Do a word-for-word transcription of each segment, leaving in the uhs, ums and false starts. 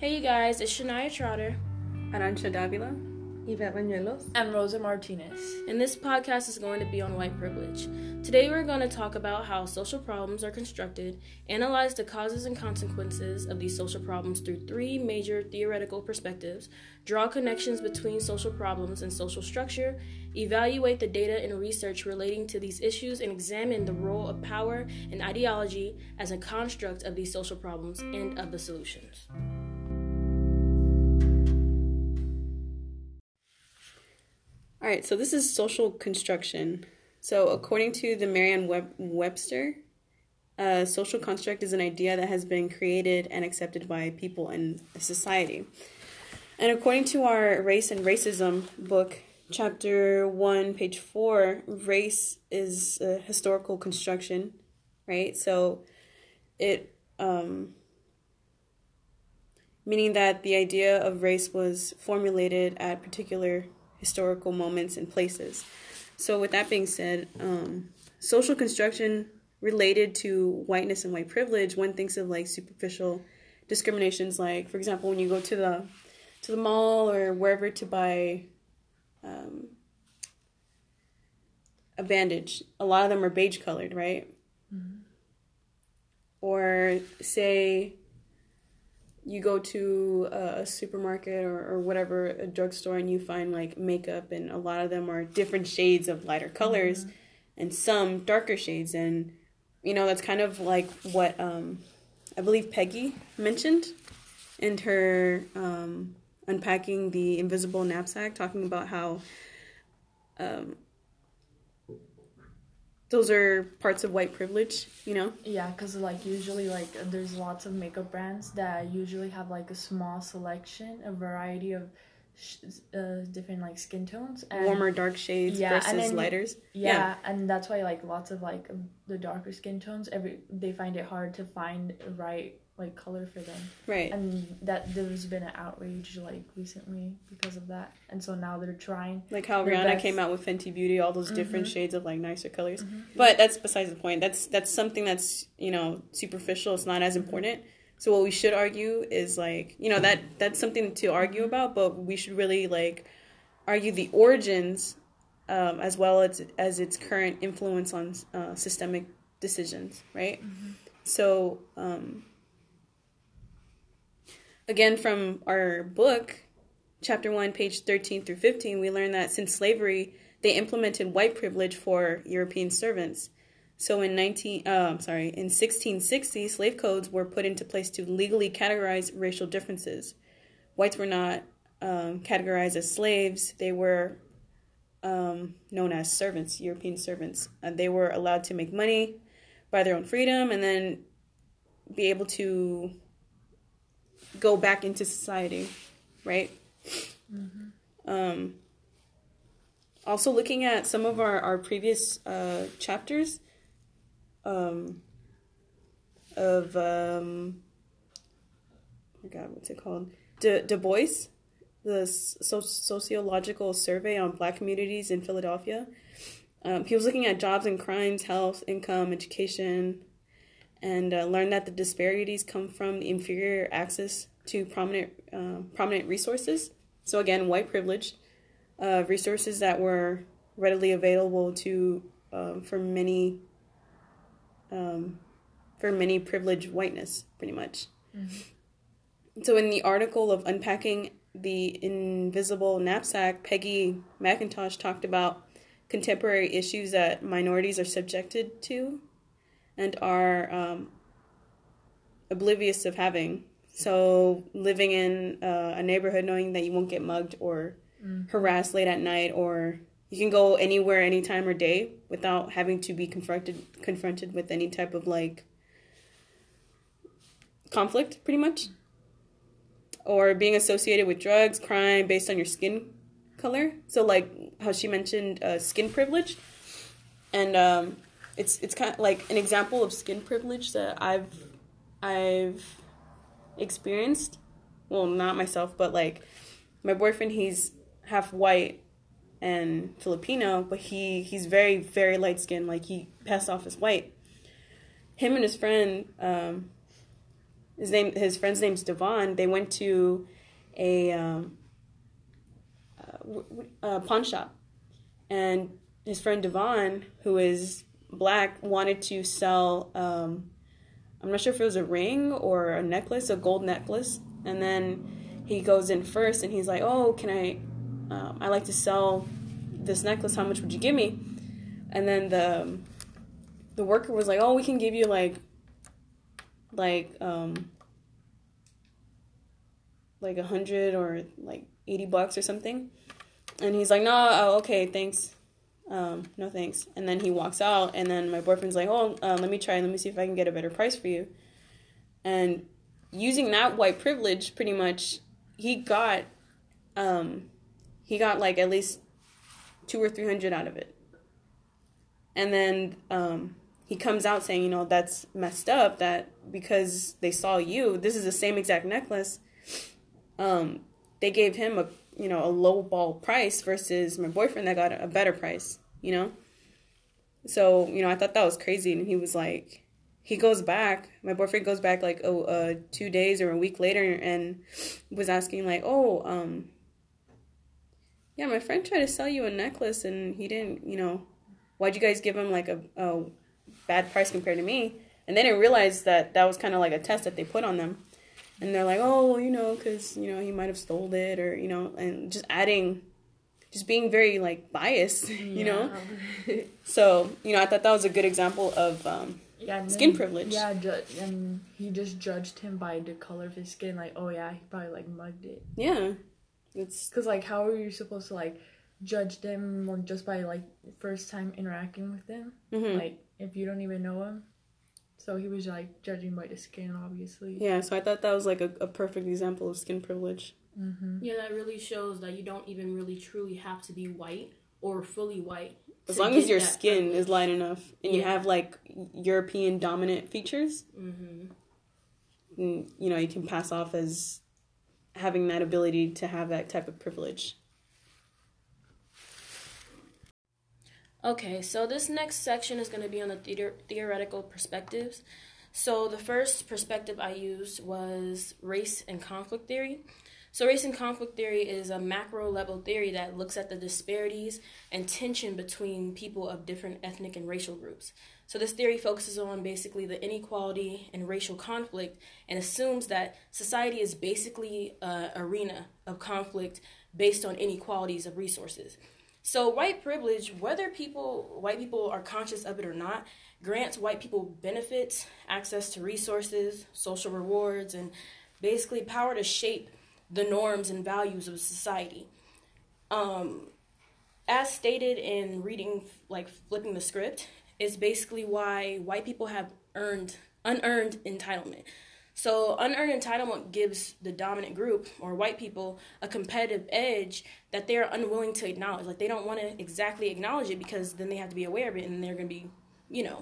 Hey you guys, it's Shania Trotter, Arancha Davila, Yvette Bañuelos, and Rosa Martinez. And this podcast is going to be on white privilege. Today we're going to talk about how social problems are constructed, analyze the causes and consequences of these social problems through three major theoretical perspectives, draw connections between social problems and social structure, evaluate the data and research relating to these issues, and examine the role of power and ideology as a construct of these social problems and of the solutions. All right, so this is social construction. So according to the Merriam-Webster, uh, social construct is an idea that has been created and accepted by people in a society. And according to our Race and Racism book, chapter one, page four, race is a historical construction, right? So it, um, meaning that the idea of race was formulated at particular historical moments and places. So with that being said, um, social construction related to whiteness and white privilege, one thinks of like superficial discriminations, like for example, when you go to the to the mall or wherever to buy um, a bandage, a lot of them are beige colored, right? Mm-hmm. Or say you go to a supermarket or, or whatever, a drugstore, and you find like makeup, and a lot of them are different shades of lighter colors, mm-hmm. and some darker shades. And, you know, that's kind of like what um, I believe Peggy mentioned in her um, Unpacking the Invisible Knapsack, talking about how um, those are parts of white privilege, you know? Yeah, because, like, usually, like, there's lots of makeup brands that usually have, like, a small selection, a variety of sh- uh, different, like, skin tones. And, warmer, dark shades yeah, versus and then, lighters. Yeah, yeah, and that's why, like, lots of, like, the darker skin tones, every they find it hard to find the right, like, color for them. Right. And that there's been an outrage, like, recently because of that. And so now they're trying. Like how Rihanna best. came out with Fenty Beauty, all those mm-hmm. different shades of, like, nicer colors. Mm-hmm. But that's besides the point. That's that's something that's, you know, superficial. It's not as important. So what we should argue is, like, you know, that that's something to argue about, but we should really, like, argue the origins um, as well as, as its current influence on uh, systemic decisions, right? Mm-hmm. So, um... again, from our book, chapter one, page thirteen through fifteen, we learn that since slavery, they implemented white privilege for European servants. So in nineteen, uh, I'm sorry, in sixteen sixty, slave codes were put into place to legally categorize racial differences. Whites were not um, categorized as slaves; they were um, known as servants, European servants. And they were allowed to make money by their own freedom, and then be able to go back into society, right? Mm-hmm. Um, also, looking at some of our, our previous uh, chapters um, of, um, oh my God, what's it called? Du, Du Bois, the so- sociological survey on Black communities in Philadelphia. Um, he was looking at jobs and crimes, health, income, education, and uh, learned that the disparities come from the inferior access to prominent uh, prominent resources. So again, white privilege, uh, resources that were readily available to uh, for many um, for many privileged whiteness, pretty much. Mm-hmm. So in the article of Unpacking the Invisible Knapsack, Peggy McIntosh talked about contemporary issues that minorities are subjected to and are um, oblivious of having. So living in uh, a neighborhood knowing that you won't get mugged or mm. harassed late at night, or you can go anywhere, anytime or day without having to be confronted confronted with any type of, like, conflict, pretty much. Or being associated with drugs, crime based on your skin color. So, like how she mentioned uh, skin privilege. And um It's it's kind of like an example of skin privilege that I've I've experienced. Well, not myself, but like my boyfriend, he's half white and Filipino, but he, he's very, very light skinned. Like, he passed off as white. Him and his friend, um, his name, his friend's name's Devon. They went to a, um, a, a pawn shop, and his friend Devon, who is black, wanted to sell. Um, I'm not sure if it was a ring or a necklace, a gold necklace, and then he goes in first, and he's like, "Oh, can I? Um, I like to sell this necklace. How much would you give me?" And then the the worker was like, "Oh, we can give you like, like, um, like a hundred or like eighty bucks or something." And he's like, "No, oh, okay, thanks, um, no thanks." And then he walks out, and then my boyfriend's like, "Oh, uh, let me try, let me see if I can get a better price for you." And using that white privilege, pretty much, he got, um, he got like at least two or three hundred out of it. And then um, he comes out saying, you know, that's messed up, that because they saw you, this is the same exact necklace, um, they gave him a, you know, a low ball price versus my boyfriend that got a better price, you know? So, you know, I thought that was crazy. And he was like, he goes back, my boyfriend goes back like, oh, uh, two days or a week later and was asking like, oh, um, yeah, my friend tried to sell you a necklace and he didn't, you know, why'd you guys give him like a, a bad price compared to me? And they didn't realize that that was kind of like a test that they put on them. And they're like, oh, well, you know, because, you know, he might have stole it or, you know, and just adding, just being very like biased, you know? So, you know, I thought that was a good example of um, yeah, skin then, privilege. Yeah, ju- and he just judged him by the color of his skin. Like, oh yeah, he probably like mugged it. Yeah. It's because like, how are you supposed to like judge them just by like first time interacting with them? Mm-hmm. Like if you don't even know him. So he was like judging by the skin, obviously. Yeah, so I thought that was like a, a perfect example of skin privilege. Mm-hmm. Yeah, that really shows that you don't even really truly have to be white or fully white. As long as your skin privilege. is light enough and yeah. you have like European dominant features, mm-hmm. and, you know, you can pass off as having that ability to have that type of privilege. Okay, so this next section is going to be on the theater- theoretical perspectives. So the first perspective I used was race and conflict theory. So race and conflict theory is a macro level theory that looks at the disparities and tension between people of different ethnic and racial groups. So this theory focuses on basically the inequality and racial conflict and assumes that society is basically an arena of conflict based on inequalities of resources. So white privilege, whether people, white people are conscious of it or not, grants white people benefits, access to resources, social rewards, and basically power to shape the norms and values of society. Um, as stated in reading, like flipping the script, is basically why white people have earned unearned entitlement. So unearned entitlement gives the dominant group, or white people, a competitive edge that they're unwilling to acknowledge. Like, they don't want to exactly acknowledge it because then they have to be aware of it and they're going to be, you know,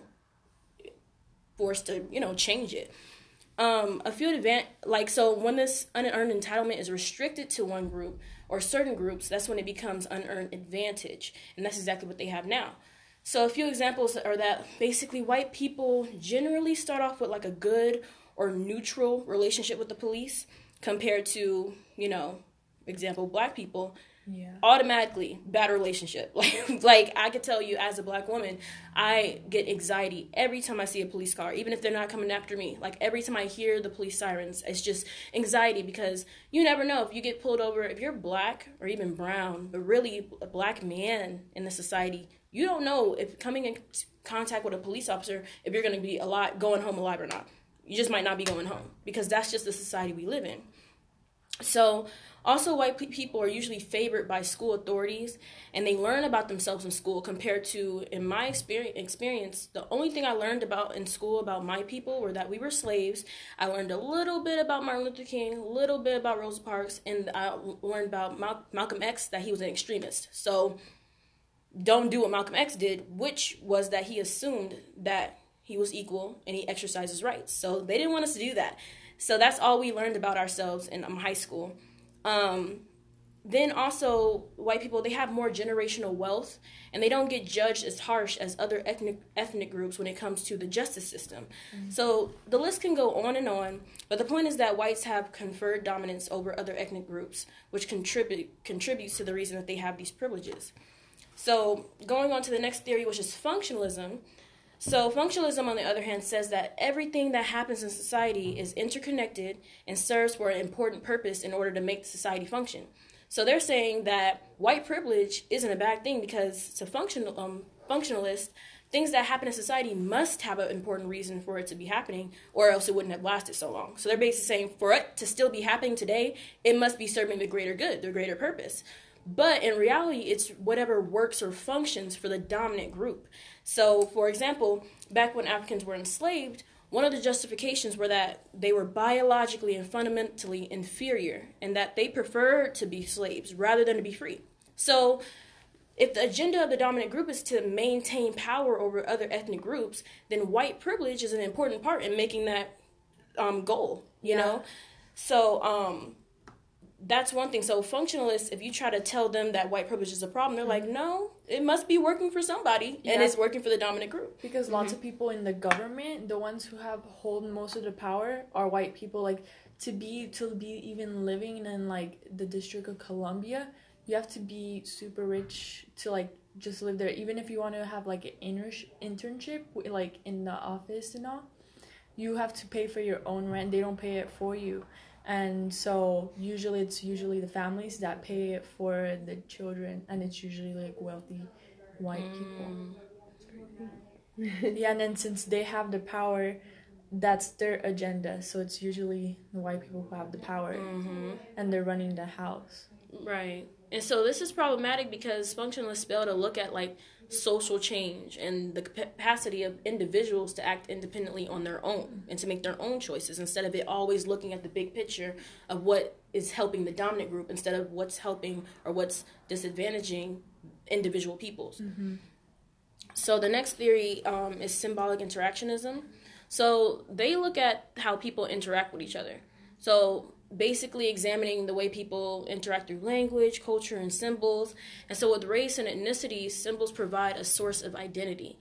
forced to, you know, change it. Um, a few advan- like, so when this unearned entitlement is restricted to one group or certain groups, that's when it becomes unearned advantage. And that's exactly what they have now. So a few examples are that basically white people generally start off with like a good or neutral relationship with the police compared to, you know, example, black people, yeah. automatically bad relationship. Like, like I could tell you as a black woman, I get anxiety every time I see a police car, even if they're not coming after me. Like every time I hear the police sirens, it's just anxiety because you never know if you get pulled over, if you're black or even brown, but really a black man in the society, you don't know if coming in contact with a police officer, if you're going to be alive, going home alive or not. You just might not be going home because that's just the society we live in. So also white people are usually favored by school authorities and they learn about themselves in school compared to, in my experience, the only thing I learned about in school about my people were that we were slaves. I learned a little bit about Martin Luther King, a little bit about Rosa Parks, and I learned about Mal- Malcolm X, that he was an extremist. So don't do what Malcolm X did, which was that he assumed that he was equal and he exercised his rights. So they didn't want us to do that. So that's all we learned about ourselves in um, high school. Um, then also white people, they have more generational wealth, and they don't get judged as harsh as other ethnic ethnic groups when it comes to the justice system. Mm-hmm. So the list can go on and on, but the point is that whites have conferred dominance over other ethnic groups, which contribute contributes to the reason that they have these privileges. So going on to the next theory, which is functionalism. So functionalism, on the other hand, says that everything that happens in society is interconnected and serves for an important purpose in order to make the society function. So they're saying that white privilege isn't a bad thing because to functional um, functionalists, things that happen in society must have an important reason for it to be happening, or else it wouldn't have lasted so long. So they're basically saying for it to still be happening today, it must be serving the greater good, the greater purpose. But in reality, it's whatever works or functions for the dominant group. So, for example, back when Africans were enslaved, one of the justifications were that they were biologically and fundamentally inferior and that they preferred to be slaves rather than to be free. So, if the agenda of the dominant group is to maintain power over other ethnic groups, then white privilege is an important part in making that um, goal, you yeah. know? So, um... that's one thing. So functionalists, if you try to tell them that white privilege is a problem, they're like, no, it must be working for somebody, yeah. and it's working for the dominant group. Because mm-hmm. lots of people in the government, the ones who have hold most of the power, are white people. Like to be to be even living in like the District of Columbia, you have to be super rich to like just live there. Even if you want to have like an inter- internship, like in the office and all, you have to pay for your own rent. They don't pay it for you. And so usually it's usually the families that pay it for the children, and it's usually like wealthy white mm. people. Yeah, and then since they have the power, that's their agenda. So it's usually the white people who have the power, mm-hmm. and they're running the house. Right. And so this is problematic because functionalists fail to look at like social change and the capacity of individuals to act independently on their own and to make their own choices instead of it always looking at the big picture of what is helping the dominant group instead of what's helping or what's disadvantaging individual peoples. Mm-hmm. So the next theory um, is symbolic interactionism. So they look at how people interact with each other. So basically examining the way people interact through language, culture, and symbols. And so with race and ethnicity, symbols provide a source of identity.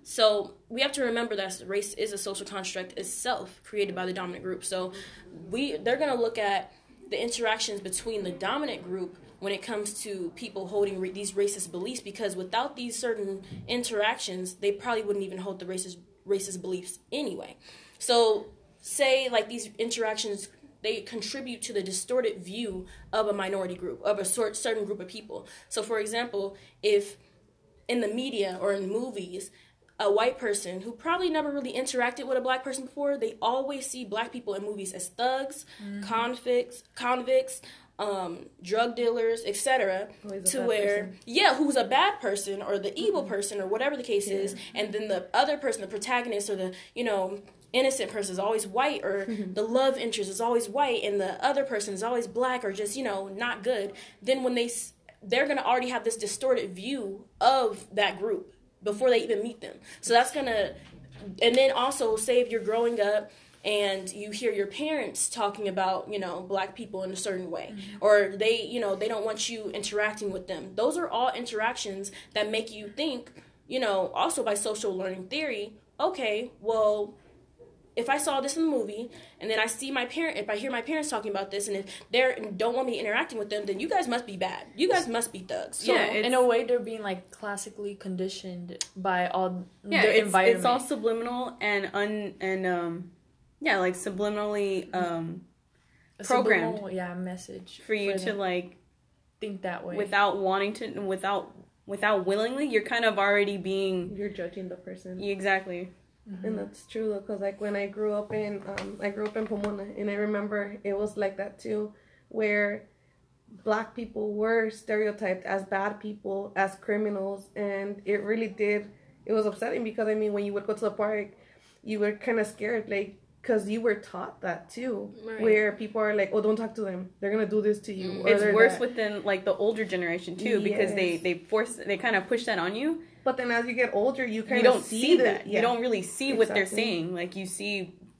So we have to remember that race is a social construct itself created by the dominant group. So we they're going to look at the interactions between the dominant group when it comes to people holding re- these racist beliefs, because without these certain interactions, they probably wouldn't even hold the racist racist beliefs anyway. So say like these interactions, they contribute to the distorted view of a minority group, of a sort, certain group of people. So, for example, if in the media or in movies, a white person who probably never really interacted with a black person before, they always see black people in movies as thugs, mm-hmm. convicts, convicts, um, drug dealers, et cetera. To where, person. yeah, who's a bad person or the evil mm-hmm. person or whatever the case yeah. is, and then the other person, the protagonist or the, you know, innocent person is always white, or the love interest is always white, and the other person is always black or just, you know, not good, then when they, they're going to already have this distorted view of that group before they even meet them. So that's going to, and then also say if you're growing up and you hear your parents talking about, you know, black people in a certain way, mm-hmm. or they, you know, they don't want you interacting with them. Those are all interactions that make you think, you know, also by social learning theory, okay, well, if I saw this in the movie, and then I see my parent, if I hear my parents talking about this, and if they don't want me interacting with them, then you guys must be bad. You guys must be thugs. So yeah, in a way, they're being like classically conditioned by all yeah, their it's, environment. It's all subliminal and un and um, yeah, like subliminally um, programmed. Subliminal, yeah, message for you for to like think that way without wanting to, without without willingly. You're kind of already being. You're judging the person. Exactly. Mm-hmm. And that's true, though, because like when I grew up in, um, I grew up in Pomona, and I remember it was like that too, where black people were stereotyped as bad people, as criminals, and it really did, it was upsetting because, I mean, when you would go to the park, you were kind of scared, like, because you were taught that too, right. where people are like, oh, don't talk to them, they're gonna do this to you. Mm-hmm. It's worse that. within like the older generation too, yes. because they they force they kind of push that on you. But then as you get older, you kind you of don't see, see that. that. Yeah. You don't really see exactly. what they're saying. Like you see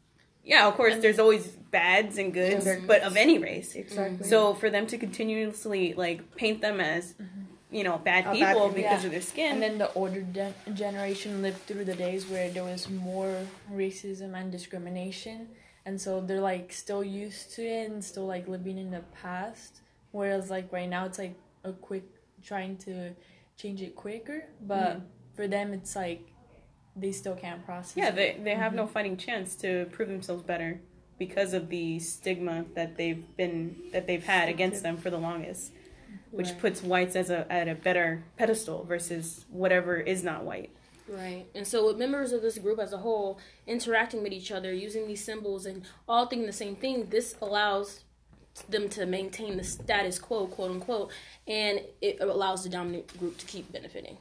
Yeah, of course, And- there's always bads and goods, And but of any race. Exactly. So for them to continuously like paint them as, you know, bad A bad people people. because Yeah. of their skin, And then the older de- generation lived through the days where there was more racism and discrimination, and so they're like still used to it and still like living in the past. Whereas like right now, it's like a quick trying to change it quicker, but for them, it's like they still can't process. yeah, it. they they have no fighting chance to prove themselves better because of the stigma that they've been that they've had against them for the longest, which Right. puts whites as a at a better pedestal versus whatever is not white. Right. And so with members of this group as a whole interacting with each other, using these symbols and all thinking the same thing, this allows them to maintain the status quo, quote unquote, and it allows the dominant group to keep benefiting.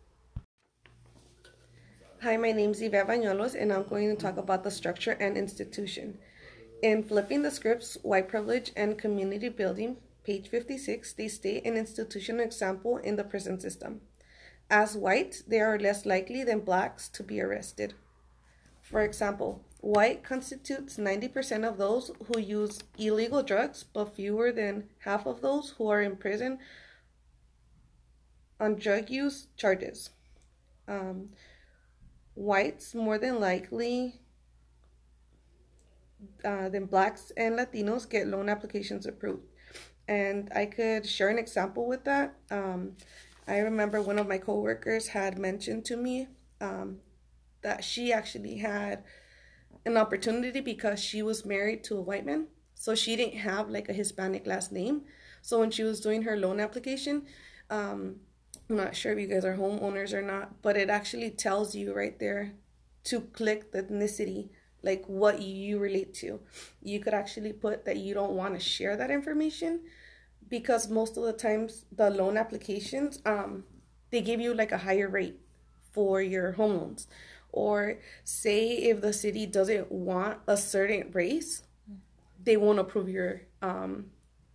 Hi, my name's Yvette Bañuelos, and I'm going to talk about the structure and institution. In Flipping the Scripts, White Privilege and Community Building, page fifty-six, they state an institutional example in the prison system. As whites, they are less likely than blacks to be arrested. For example, white constitutes ninety percent of those who use illegal drugs, but fewer than half of those who are in prison on drug use charges. Um, whites more than likely uh, than blacks and Latinos get loan applications approved. And I could share an example with that. Um, I remember one of my coworkers had mentioned to me um, that she actually had an opportunity because she was married to a white man. So she didn't have like a Hispanic last name. So when she was doing her loan application, um, I'm not sure if you guys are homeowners or not, but it actually tells you right there to click the ethnicity, like what you relate to. You could actually put that you don't want to share that information because most of the times the loan applications, um, they give you like a higher rate for your home loans. Or say if the city doesn't want a certain race, they won't approve your um,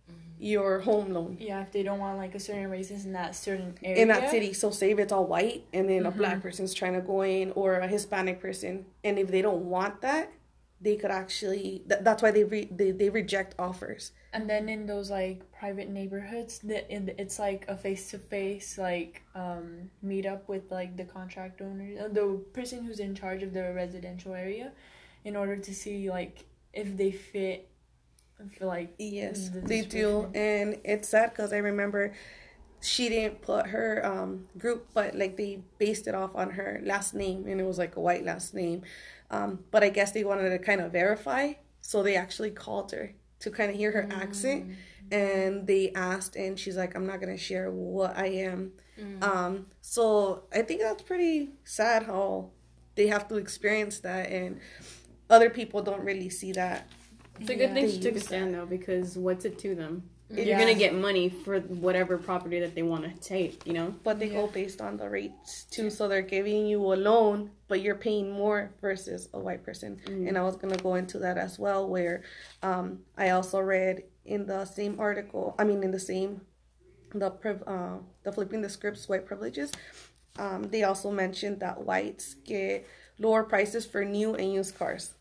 your home loan. Yeah, if they don't want like a certain races in that certain area. In that city. So say if it's all white and then Mhm. a black person's trying to go in or a Hispanic person, and if they don't want that, they could actually, th- that's why they, re- they they reject offers. And then in those like private neighborhoods, that it's like a face to face like um meet up with like the contract owner, uh, the person who's in charge of the residential area, in order to see like if they fit for like Yes, the they do. description. And it's sad because I remember she didn't put her um, group, but like they based it off on her last name, and it was like a white last name. Um, but I guess they wanted to kind of verify, so they actually called her to kind of hear her Mm. accent, and they asked, and she's like, "I'm not gonna share what I am." Mm. Um, so I think that's pretty sad how they have to experience that, and other people don't really see that. It's a good Yeah. thing They she took a use stand though, because what's it to them? Yeah. You're gonna get money for whatever property that they want to take, you know. But they Yeah. go based on the rates too, so they're giving you a loan, but you're paying more versus a white person. Mm. And I was gonna go into that as well, where um, I also read in the same article. I mean, in the same the priv- uh, the flipping the scripts white privileges. Um, they also mentioned that whites get lower prices for new and used cars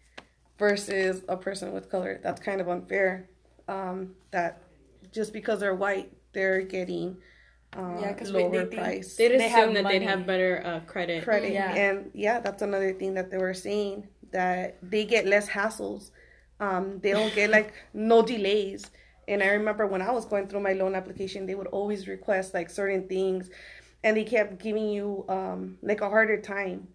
versus a person with color. That's kind of unfair. Um, that just because they're white, they're getting uh, Yeah, 'cause we- lower they think price They'd They have assume that money. they'd have better uh, credit. credit. Yeah. And yeah, that's another thing that they were saying, that they get less hassles. Um, they don't get like no delays. And I remember when I was going through my loan application, they would always request like certain things, and they kept giving you um, like a harder time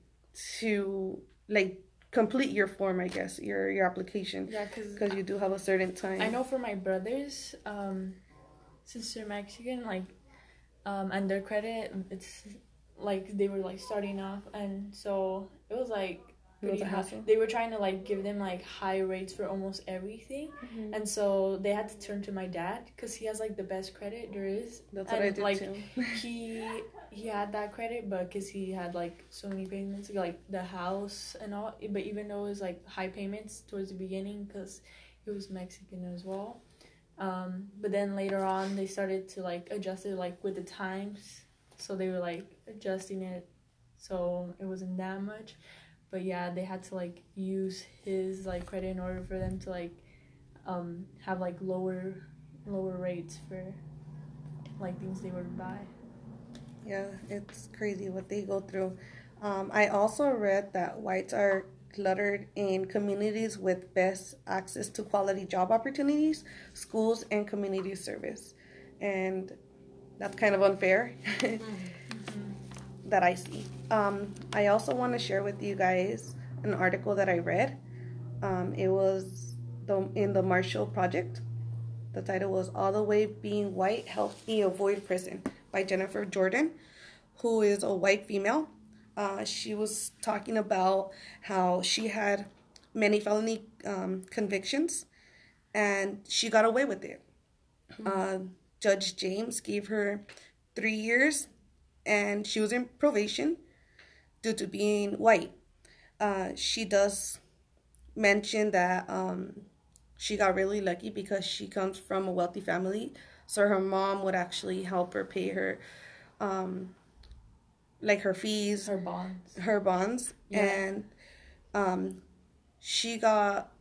to like complete your form, I guess, your your application, Yeah, because because you do have a certain time. I know for my brothers, um, since they're Mexican, like, um, and their credit, it's like they were like starting off, and so it was like It was pretty a high. hassle. They were trying to like give them like high rates for almost everything, Mhm. and so they had to turn to my dad because he has like the best credit there is. That's what and, I did like, too. he he had that credit, but because he had like so many payments, like the house and all, but even though it was like high payments towards the beginning because he was Mexican as well, um but then later on they started to like adjust it like with the times, so they were like adjusting it so it wasn't that much. but yeah, they had to like use his like credit in order for them to like um have like lower lower rates for like things they would buy. Yeah, it's crazy what they go through. Um, I also read that whites are cluttered in communities with best access to quality job opportunities, schools, and community service. And that's kind of unfair that I see. Um, I also want to share with you guys an article that I read. Um, it was the, in the Marshall Project. The title was All the Way Being White Helped Me Avoid Prison by Jennifer Jordan, who is a white female. Uh, she was talking about how she had many felony um, convictions and she got away with it. Mm-hmm. Uh, Judge James gave her three years and she was in probation due to being white. Uh, she does mention that um, she got really lucky because she comes from a wealthy family. So her mom would actually help her pay her um, like her fees, her bonds, her bonds, yeah. and um, she got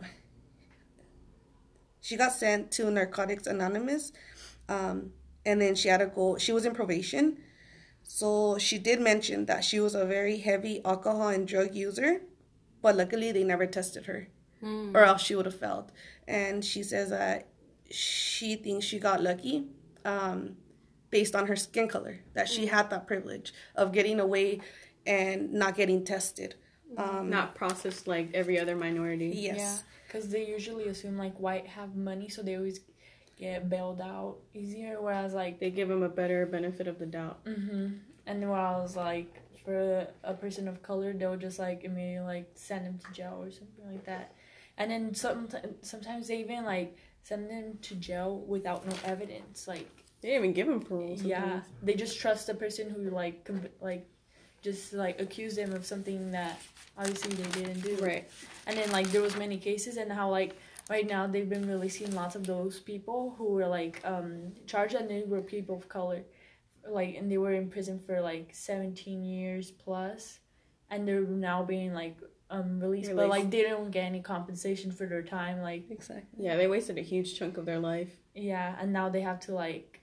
she got sent to Narcotics Anonymous, um, and then she had to go. She was in probation, so she did mention that she was a very heavy alcohol and drug user, but luckily they never tested her, mm. or else she would have failed. And she says that she thinks she got lucky. Um, based on her skin color, that she had that privilege of getting away and not getting tested. Um, not processed like every other minority. Yes. Yeah, because they usually assume like white have money, so they always get bailed out easier, whereas like... They give them a better benefit of the doubt. Mm-hmm. And whereas like for a person of color, they'll just like immediately like send them to jail or something like that. And then some, sometimes they even like send them to jail without no evidence, like... They didn't even give him parole. Sometimes. Yeah, they just trust the person who like com- like just like accuse them of something that obviously they didn't do. Right. And then like there was many cases, and how like right now they've been releasing lots of those people who were like um charged, and they were people of color, like, and they were in prison for like seventeen years plus, and they're now being like um released, released. But like they don't get any compensation for their time. Like exactly. Yeah, they wasted a huge chunk of their life. Yeah, and now they have to like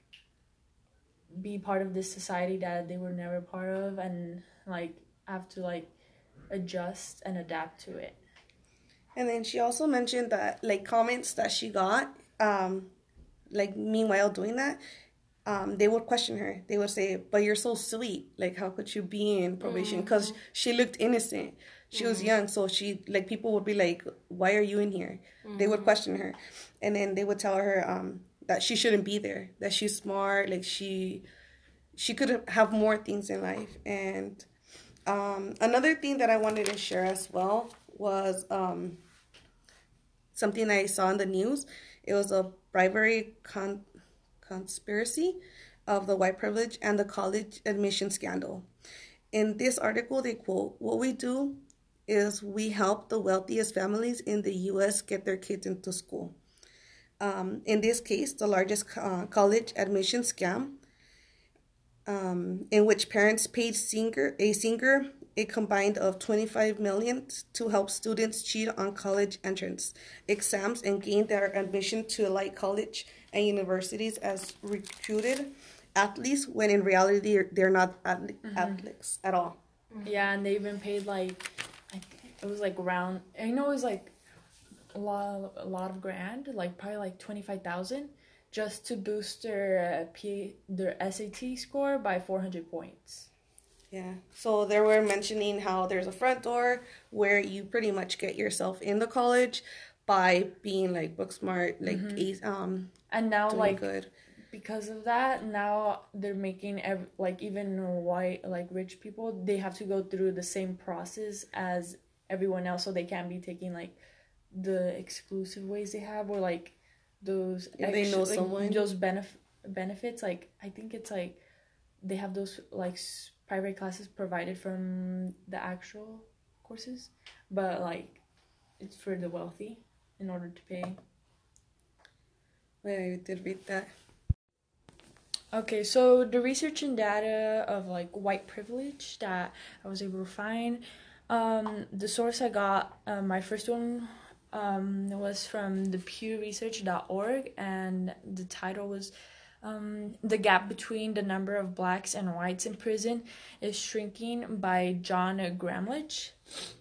be part of this society that they were never part of, and like have to like adjust and adapt to it. And then she also mentioned that like comments that she got, um, like meanwhile doing that, um, they would question her. They would say, "But you're so sweet. Like, how could you be in probation?" Because mm-hmm. she looked innocent. She mm-hmm. was young, so she like people would be like, "Why are you in here?" Mm-hmm. They would question her, and then they would tell her um, that she shouldn't be there. That she's smart. Like she, she could have more things in life. And um, another thing that I wanted to share as well was um, something I saw in the news. It was a bribery con- conspiracy of the white privilege and the college admission scandal. In this article, they quote, "What we do is we help the wealthiest families in the U S get their kids into school." Um, in this case, the largest uh, college admission scam, um, in which parents paid singer, a singer a combined of twenty-five million dollars to help students cheat on college entrance exams and gain their admission to elite college and universities as recruited athletes, when in reality they're not athle- mm-hmm. athletes at all. Yeah, and they even paid like, I think it was like around, I know it was like a lot, a lot of grand, like probably like twenty-five thousand, just to boost their uh, P, their S A T score by four hundred points. Yeah, so they were mentioning how there's a front door where you pretty much get yourself in the college by being like book smart, like mm-hmm. um, and now doing like good. Because of that, now they're making ev- like even white like rich people, they have to go through the same process as everyone else, so they can't be taking like the exclusive ways they have, or like those if they know like, someone those benef- benefits. Like I think it's like they have those like s- private classes provided from the actual courses, but like it's for the wealthy in order to pay. Yeah, I did read that. Okay, so the research and data of like white privilege that I was able to find, Um, the source I got, uh, my first one, um, was from the pew research dot org, and the title was um, The Gap Between the Number of Blacks and Whites in Prison is Shrinking by John Gramlich.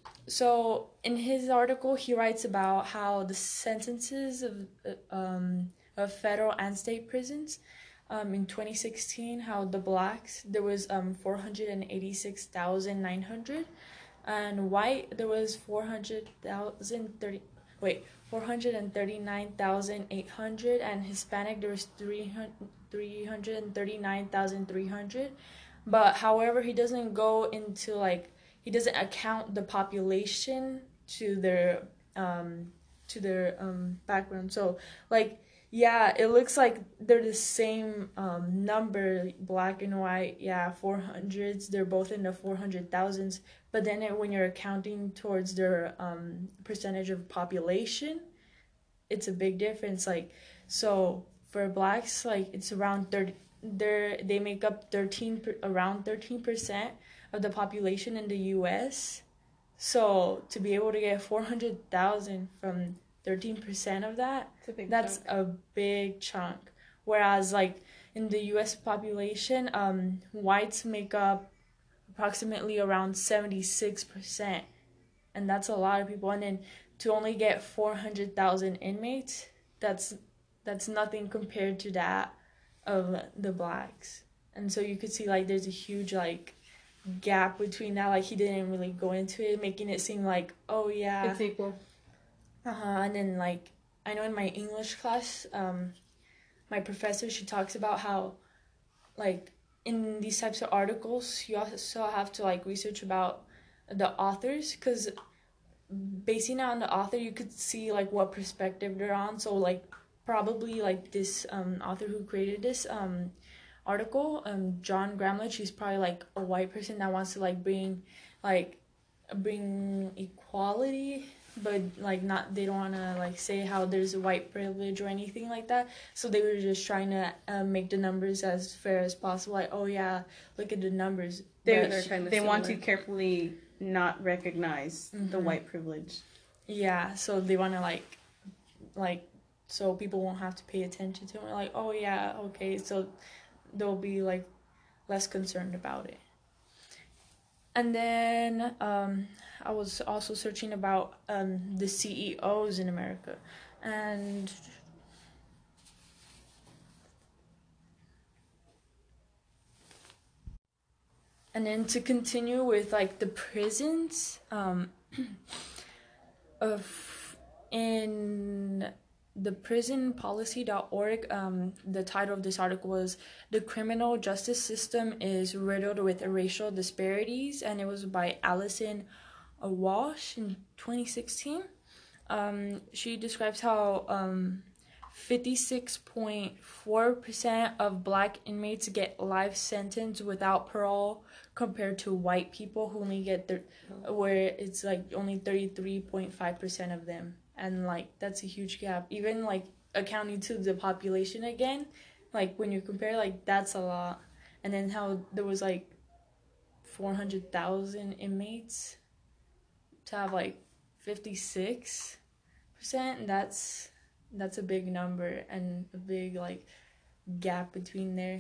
So in his article, he writes about how the sentences of, um, of federal and state prisons um, in twenty sixteen, how the blacks, there was um, four hundred eighty-six thousand nine hundred, and white there was four hundred thousand thirty wait four hundred thirty-nine thousand eight hundred, and Hispanic there was three hundred thirty-nine thousand three hundred. But however, he doesn't go into like he doesn't account the population to their um to their um background. So like yeah, it looks like they're the same um number, black and white. Yeah, four hundreds. They're both in the four hundred thousands. But then it, when you're accounting towards their um percentage of population, it's a big difference. Like so for blacks, like it's around thirty. They're they make up thirteen around thirteen percent of the population in the U S. So to be able to get four hundred thousand from thirteen percent of that, a big that's chunk. a big chunk. Whereas like in the U S population, um, whites make up approximately around seventy-six percent. And that's a lot of people. And then to only get four hundred thousand inmates, that's that's nothing compared to that of the blacks. And so you could see like there's a huge like gap between that. Like he didn't really go into it, making it seem like, oh yeah, It's equal. uh-huh. And then like I know in my English class, um my professor, she talks about how like in these types of articles you also have to like research about the authors, because basing it on the author you could see like what perspective they're on. So like probably like this um author who created this um article, um John Gramlich, he's probably like a white person that wants to like bring like bring equality, but like not, they don't want to like say how there's white privilege or anything like that. So they were just trying to uh, make the numbers as fair as possible. Like, oh yeah, look at the numbers. They, They're kind of they want to similar. carefully not recognize the Mhm. white privilege. Yeah, so they want to like like so people won't have to pay attention to it. Like, oh yeah, okay, so they'll be like less concerned about it. And then um I was also searching about um the C E Os in America, and and then to continue with like the prisons, um of in the prison policy dot org, um, the title of this article was The Criminal Justice System is Riddled with Racial Disparities, and it was by Alison Walsh in twenty sixteen. Um, she describes how um, fifty-six point four percent of black inmates get life sentence without parole, compared to white people who only get thir- where it's like only thirty-three point five percent of them. And like that's a huge gap, even like accounting to the population again, like when you compare, like that's a lot. And then how there was like four hundred thousand inmates to have like fifty-six percent, that's that's a big number and a big like gap between there.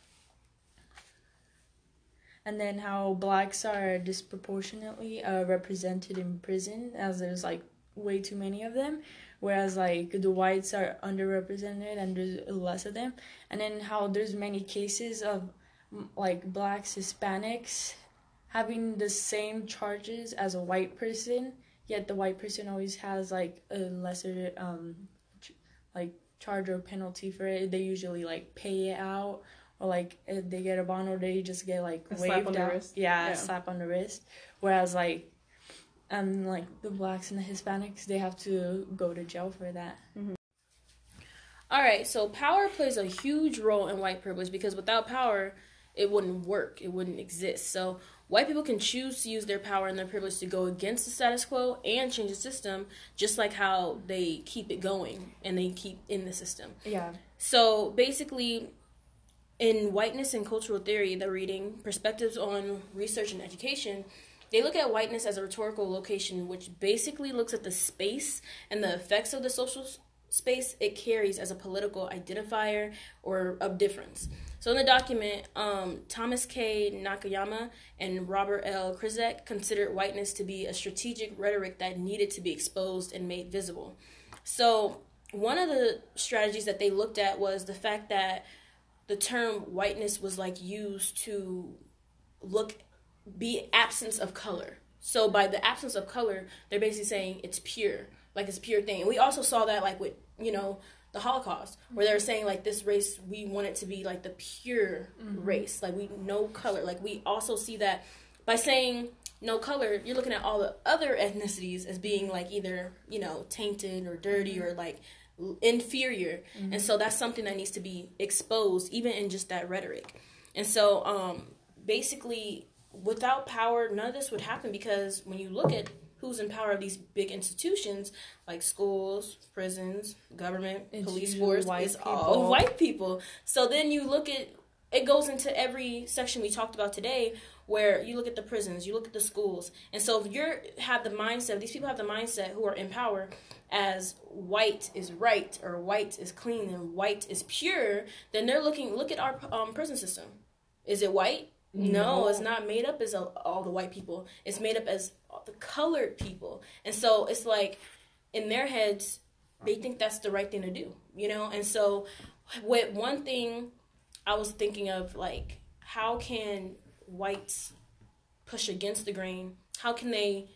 And then how blacks are disproportionately uh, represented in prison, as there's like way too many of them, whereas like the whites are underrepresented and there's less of them. And then how there's many cases of like blacks, Hispanics having the same charges as a white person, yet the white person always has like a lesser um ch- like charge or penalty for it. They usually like pay it out, or like if they get a bond, or they just get like A waived slap on the out. wrist. Yeah, Yeah. a slap on the wrist. Whereas like um like the blacks and the Hispanics, they have to go to jail for that. All right, so power plays a huge role in white privilege, because without power, it wouldn't work. It wouldn't exist. So white people can choose to use their power and their privilege to go against the status quo and change the system, just like how they keep it going and they keep in the system. Yeah. So basically, in Whiteness and Cultural Theory, the reading Perspectives on Research and Education, they look at whiteness as a rhetorical location, which basically looks at the space and the effects of the social space it carries as a political identifier or of difference. So in the document, um, Thomas K. Nakayama and Robert L. Krizek considered whiteness to be a strategic rhetoric that needed to be exposed and made visible. So one of the strategies that they looked at was the fact that the term whiteness was like used to look, be absence of color. So by the absence of color, they're basically saying it's pure, like it's a pure thing. And we also saw that like with, you know, the Holocaust, where they were saying like this race, we want it to be like the pure mm-hmm. race, like we no color. Like we also see that by saying no color, you're looking at all the other ethnicities as being like either, you know, tainted or dirty mm-hmm. or like inferior. Mm-hmm. And so that's something that needs to be exposed even in just that rhetoric. And so um basically without power, none of this would happen, because when you look at who's in power of these big institutions like schools, prisons, government, it's police force, it's people. all white people. So then you look at, it goes into every section we talked about today, where you look at the prisons, you look at the schools. And so if you're have the mindset, these people have the mindset who are in power as white is right, or white is clean, and white is pure, then they're looking, look at our um, prison system. Is it white? No, no, it's not made up as a, all the white people. It's made up as the colored people. And so it's like, in their heads, they think that's the right thing to do, you know? And so with one thing I was thinking of, like, how can whites push against the grain? How can they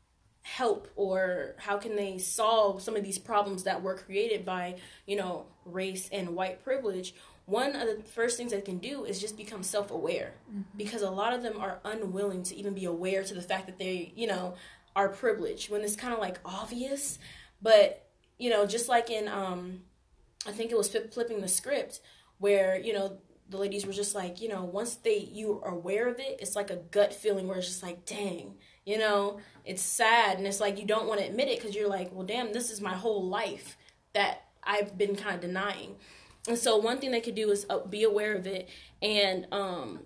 help, or how can they solve some of these problems that were created by, you know, race and white privilege? One of the first things they can do is just become self-aware, mm-hmm. because a lot of them are unwilling to even be aware to the fact that they, you know, are privileged, when it's kind of like obvious. But, you know, just like in, um, I think it was Flipping the Script, where, you know, the ladies were just like, you know, once they, you are aware of it, it's like a gut feeling where it's just like, dang, you know, it's sad. And it's like, you don't want to admit it, because you're like, well, damn, this is my whole life that I've been kind of denying. And so one thing they could do is uh, be aware of it, and um,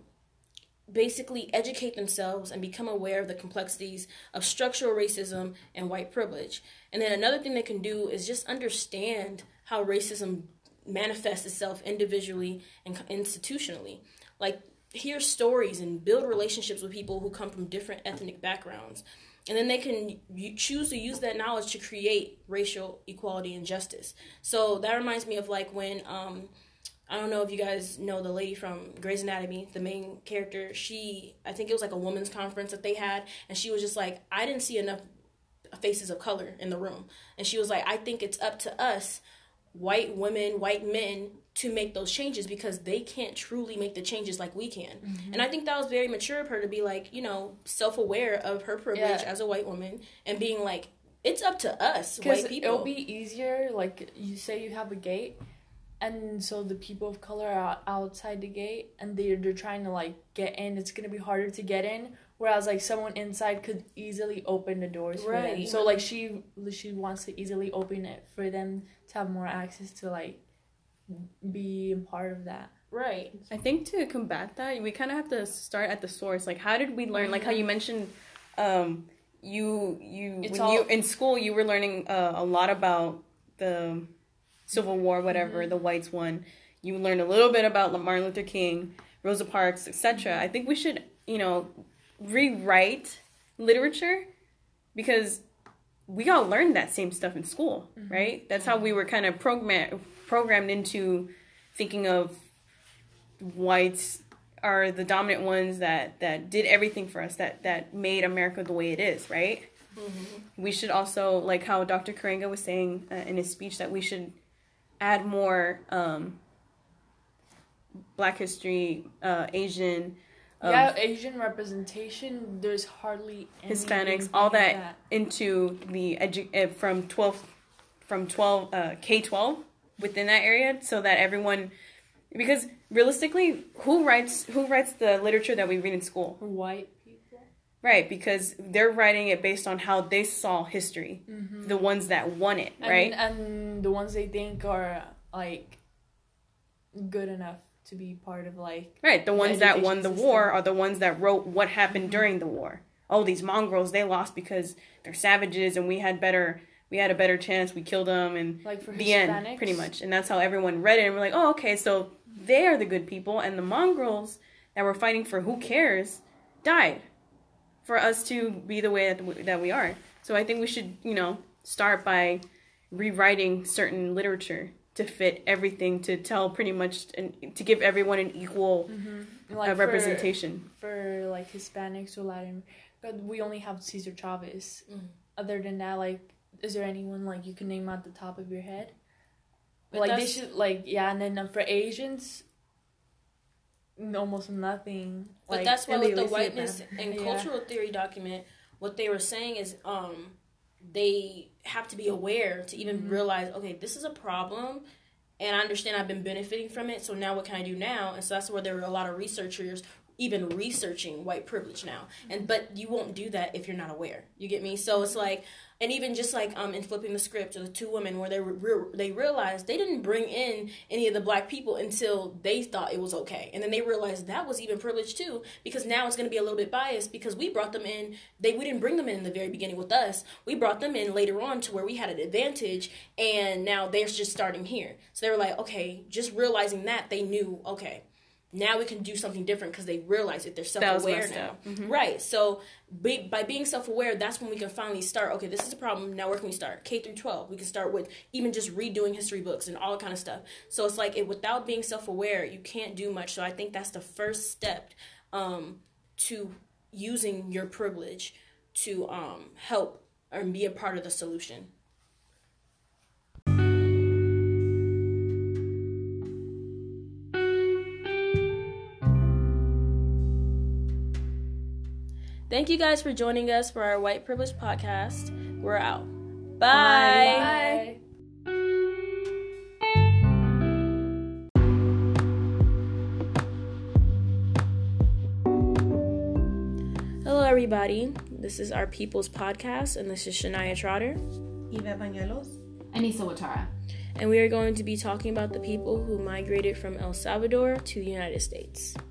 basically educate themselves and become aware of the complexities of structural racism and white privilege. And then another thing they can do is just understand how racism manifests itself individually and institutionally. Like, hear stories and build relationships with people who come from different ethnic backgrounds. And then they can choose to use that knowledge to create racial equality and justice. So that reminds me of like when, um, I don't know if you guys know the lady from Grey's Anatomy, the main character. She, I think it was like a women's conference that they had. And she was just like, I didn't see enough faces of color in the room. And she was like, I think it's up to us, white women, white men, to make those changes, because they can't truly make the changes like we can. Mm-hmm. And I think that was very mature of her to be like, you know, self-aware of her privilege yeah. as a white woman, and being like, it's up to us, white people. It'll be easier, like, you say you have a gate, and so the people of color are outside the gate, and they're, they're trying to, like, get in. It's going to be harder to get in, whereas, like, someone inside could easily open the doors for right. them. So, like, she she wants to easily open it for them to have more access to, like, be a part of that. Right. I think to combat that, we kind of have to start at the source. Like, how did we learn? Mm-hmm. Like how you mentioned, um, you you it's when all... you in school you were learning uh, a lot about the Civil War, whatever mm-hmm. the whites won. You learned a little bit about Martin Luther King, Rosa Parks, et cetera. Mm-hmm. I think we should, you know, rewrite literature, because we all learned that same stuff in school, mm-hmm. right? That's how we were kind of programmed programmed into thinking of whites are the dominant ones that, that did everything for us, that, that made America the way it is, right? Mm-hmm. We should also, like how Doctor Karenga was saying uh, in his speech, that we should add more um, Black history, uh, Asian... Um, yeah, Asian representation, there's hardly any Hispanics, all that, that into the edu- uh, from twelve, from twelve, uh, K twelve within that area, so that everyone, because realistically, who writes who writes the literature that we read in school? White people. Right, because they're writing it based on how they saw history, mm-hmm. the ones that won it, right? And, and the ones they think are, like, good enough to be part of, like... Right, the ones the that won the system. war are the ones that wrote what happened mm-hmm. during the war, oh, these mongrels, they lost because they're savages and we had better, we had a better chance, we killed them, and like for the Hispanics? end, pretty much. And that's how everyone read it, and we're like, oh, okay, so they're the good people, and the mongrels that were fighting for who cares died for us to be the way that we, that we are. So I think we should, you know, start by rewriting certain literature to fit everything, to tell pretty much, and to give everyone an equal mm-hmm. like uh, representation. For, for like Hispanics or Latin, but we only have Cesar Chavez. Mm-hmm. Other than that, like, is there anyone like you can name at the top of your head? But like they should, like, yeah, and then uh, for Asians, almost nothing. But like, that's why with the whiteness and yeah. cultural theory document, what they were saying is um they have to be aware to even mm-hmm. realize, okay, this is a problem, and I understand I've been benefiting from it, so now what can I do now? And so that's where there were a lot of researchers even researching white privilege now. Mm-hmm. And but you won't do that if you're not aware. You get me? So it's like, and even just like um in Flipping the Script, or the two women where they re- they realized they didn't bring in any of the black people until they thought it was okay, and then they realized that was even privilege too, because now it's going to be a little bit biased because we brought them in. They we didn't bring them in in the very beginning with us. We brought them in later on to where we had an advantage, and now they're just starting here. So they were like, okay, just realizing that they knew, okay, now we can do something different because they realize that they're self-aware now. Mm-hmm. Right. So be, by being self-aware, that's when we can finally start, okay, this is a problem. Now where can we start? K through twelve. We can start with even just redoing history books and all that kind of stuff. So it's like, it, without being self-aware, you can't do much. So I think that's the first step um, to using your privilege to um, help or be a part of the solution. Thank you guys for joining us for our White Privilege podcast. We're out. Bye. Bye. Hello, everybody. This is our People's Podcast, and this is Shania Trotter. Yvette Bañuelos. Anissa Watara. And we are going to be talking about the people who migrated from El Salvador to the United States.